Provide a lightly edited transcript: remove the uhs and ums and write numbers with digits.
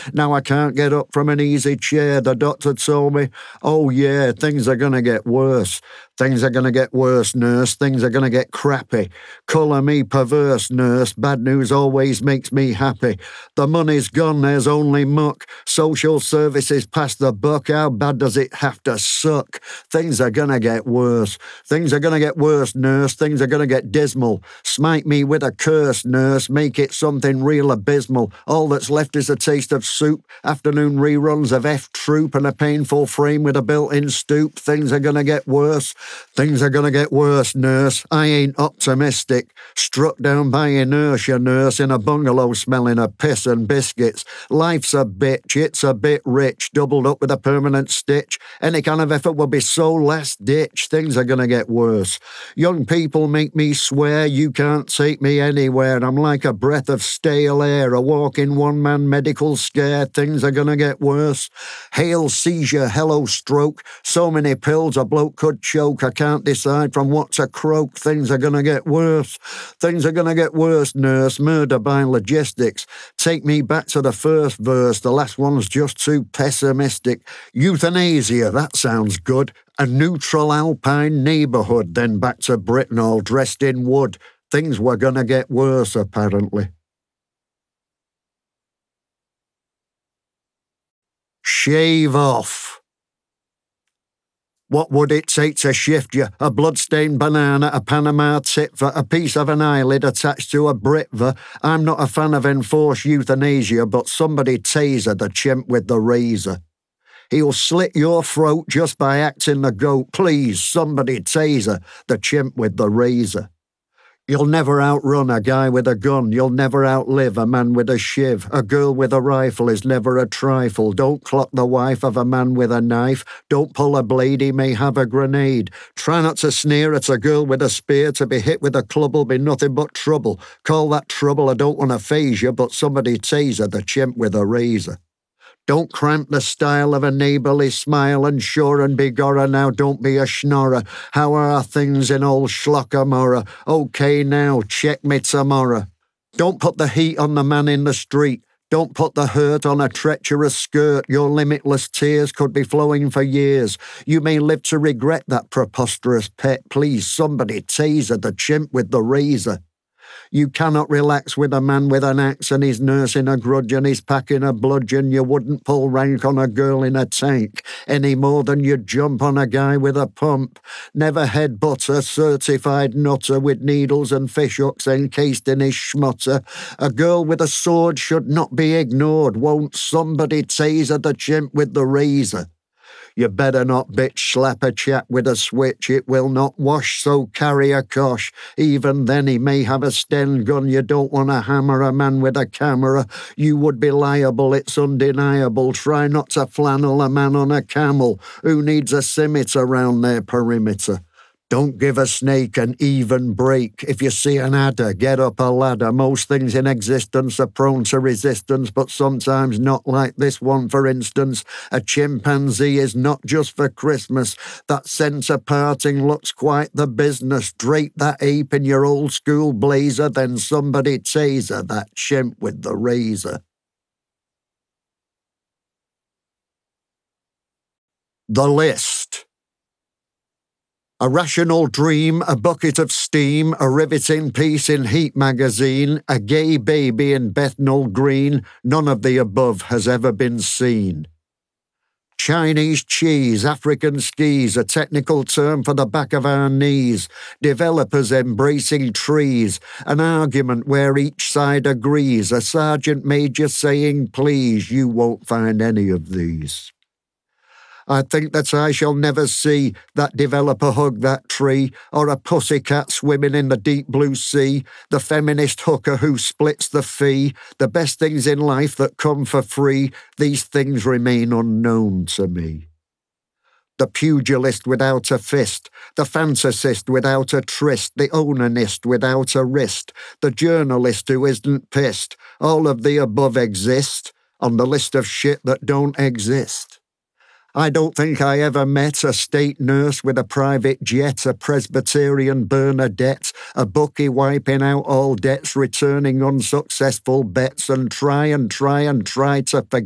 Now I can't get up from an easy chair. The doctor told me, oh yeah, things are gonna get worse. Things are gonna get worse, nurse. Things are gonna get crappy. Colour me perverse, nurse. Bad news always makes me happy. The money's gone, there's only muck. Social services pass the buck. How bad does it have to suck? Things are gonna get worse. Things are gonna get worse, nurse. Things are gonna get dismal. Smite me with a curse, nurse. Make it something real abysmal. All that's left is a taste of soup, afternoon reruns of F Troop, and a painful frame with a built-in stoop. Things are gonna get worse. Things are gonna get worse, nurse. I ain't optimistic. Struck down by inertia, nurse, in a bungalow smelling of piss and biscuits. Life's a bitch, it's a bit rich, doubled up with a permanent stitch. Any kind of effort will be so last ditch. Things are gonna get worse. Young people make me swear you can't take me anywhere. I'm like a breath of stale air, a walking one-man medical scare. Things are gonna get worse. Hail seizure, hello stroke. So many pills a bloke could choke. I can't decide from what to croak. Things are gonna get worse. Things are gonna get worse, nurse. Murder by logistics. Take me back to the first verse. The last one's just too pessimistic. Euthanasia, that sounds good. A neutral alpine neighbourhood. Then back to Britain all dressed in wood. Things were gonna get worse, apparently. Shave off. What would it take to shift you? A bloodstained banana, a Panama titva, a piece of an eyelid attached to a Britva. I'm not a fan of enforced euthanasia, but somebody taser the chimp with the razor. He'll slit your throat just by acting the goat. Please, somebody taser the chimp with the razor. You'll never outrun a guy with a gun. You'll never outlive a man with a shiv. A girl with a rifle is never a trifle. Don't clock the wife of a man with a knife. Don't pull a blade, he may have a grenade. Try not to sneer at a girl with a spear. To be hit with a club'll be nothing but trouble. Call that trouble, I don't want to phase you, but somebody taser the chimp with a razor. Don't cramp the style of a neighbourly smile, and sure and begorra, now don't be a schnorrer. How are things in old Schlockamorra? OK now, check me tomorrow. Don't put the heat on the man in the street. Don't put the hurt on a treacherous skirt. Your limitless tears could be flowing for years. You may live to regret that preposterous pet. Please, somebody taser the chimp with the razor. You cannot relax with a man with an axe, and he's nursing a grudge and he's packing a bludgeon. You wouldn't pull rank on a girl in a tank any more than you'd jump on a guy with a pump. Never headbutt a certified nutter with needles and fishhooks encased in his schmutter. A girl with a sword should not be ignored. Won't somebody taser the chimp with the razor? You better not bitch slap a chap with a switch, it will not wash, so carry a cosh. Even then he may have a Sten gun. You don't want to hammer a man with a camera. You would be liable, it's undeniable. Try not to flannel a man on a camel who needs a scimitar round their perimeter. Don't give a snake an even break. If you see an adder, get up a ladder. Most things in existence are prone to resistance, but sometimes not, like this one, for instance. A chimpanzee is not just for Christmas. That centre parting looks quite the business. Drape that ape in your old school blazer, then somebody taser that chimp with the razor. The list. A rational dream, a bucket of steam, a riveting piece in Heat magazine, a gay baby in Bethnal Green, none of the above has ever been seen. Chinese cheese, African skis, a technical term for the back of our knees. Developers embracing trees, an argument where each side agrees. A sergeant major saying, please, you won't find any of these. I think that I shall never see that developer hug that tree, or a pussycat swimming in the deep blue sea, the feminist hooker who splits the fee, the best things in life that come for free. These things remain unknown to me. The pugilist without a fist, the fantasist without a tryst, the onanist without a wrist, the journalist who isn't pissed. All of the above exist on the list of shit that don't exist. I don't think I ever met a state nurse with a private jet, a Presbyterian Bernadette, a bookie wiping out all debts, returning unsuccessful bets, and try to forget